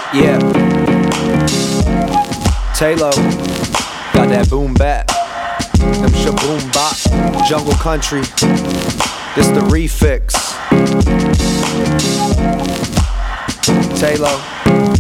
Yeah. Taylor got that boom bap, them shaboom bop, jungle country. This the refix. Taylor.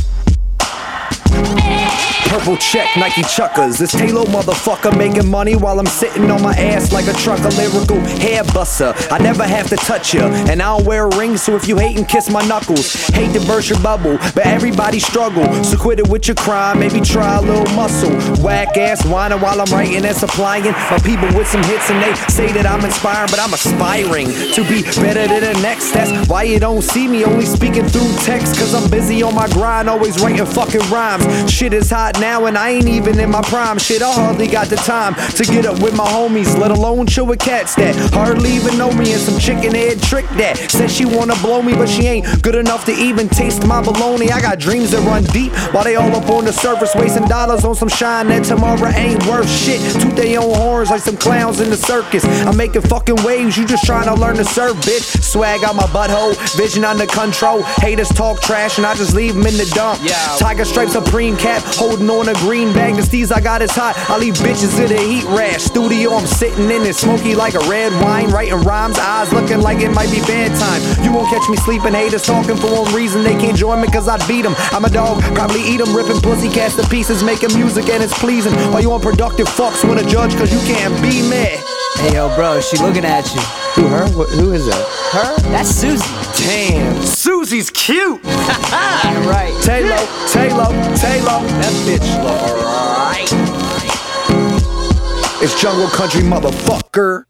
Purple check, Nike chuckers. This Taylor motherfucker making money while I'm sitting on my ass like a trucker. Lyrical hair buster. I never have to touch ya, and I don't wear a ring, so if you hate and kiss my knuckles. Hate to burst your bubble, but everybody struggle. So quit it with your crime, maybe try a little muscle. Whack ass whining while I'm writing and supplying my people with some hits, and they say that I'm inspiring, but I'm aspiring to be better than the next. That's why you don't see me only speaking through text, cause I'm busy on my grind, always writing fucking rhymes. Shit is hot now and I ain't even in my prime. Shit, I hardly got the time to get up with my homies, let alone chill with cats that hardly even know me, and some chicken head trick that says she wanna blow me, but she ain't good enough to even taste my bologna. I got dreams that run deep while they all up on the surface, wasting dollars on some shine that tomorrow ain't worth shit. Toot they own horns like some clowns in the circus. I'm making fucking waves, you just trying to learn to surf, bitch. Swag out my butthole, vision under control. Haters talk trash and I just leave them in the dump. Tiger Stripe Supreme cap, holding on a green bag. The steez I got is hot, I leave bitches in a heat rash. Studio, I'm sitting in it, smoky like a red wine, writing rhymes, eyes looking like it might be bedtime. You won't catch me sleeping, haters talking for one reason, they can't join me cause I beat them. I'm a dog, probably eat them, ripping pussy cats to pieces, making music and it's pleasing. While you unproductive fucks wanna judge cause you can't be me. Hey yo bro, she looking at you. Who, her? Who is that? Her? That's Susie. Damn, Susie's cute. Right. Taylor, that bitch look alright. It's jungle country, motherfucker.